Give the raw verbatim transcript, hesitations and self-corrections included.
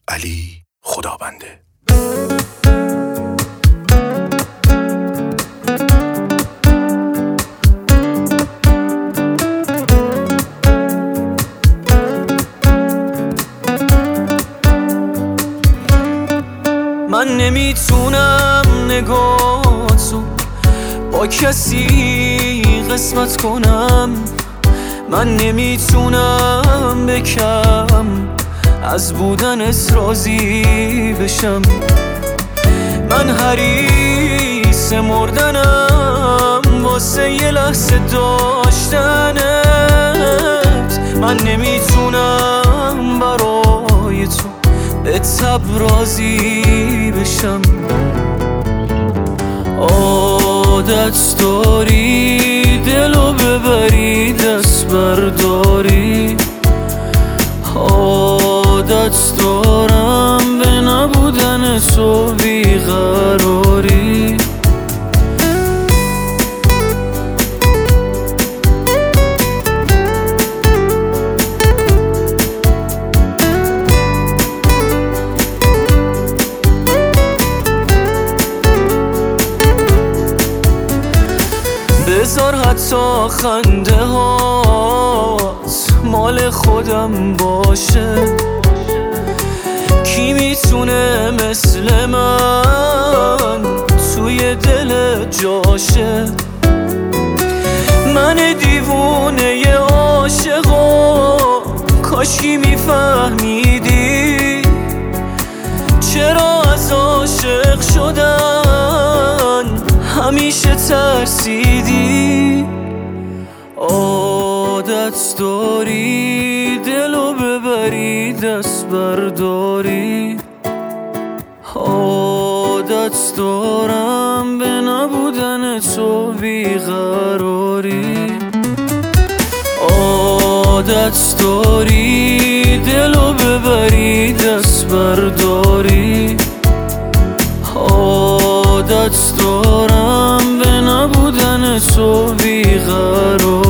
علی خدابنده. من نمیتونم نگاهتو با کسی قسمت کنم، من نمیتونم بکم از بودنت راضی بشم. من حریص مردنم واسه یه لحظه داشتنت، من نمیتونم برای تو به تب راضی بشم. عادت داری دلو ببری دست برداری، عادت دارم به نبودن تو بیقراری. بذار حتی خنده هات مال خودم باشه، کی میتونه مثل من توی دل جاشه؟ من دیوونه عاشقا کاشکی میفهمیدی چرا از عاشق شدن همیشه ترسیدی. عادت داری دلو ببری دست برداری، عادت دارم به نبودن تو بیقراری. عادت داری دلو ببری دست برداری، عادت دارم به نبودن تو بیقراری.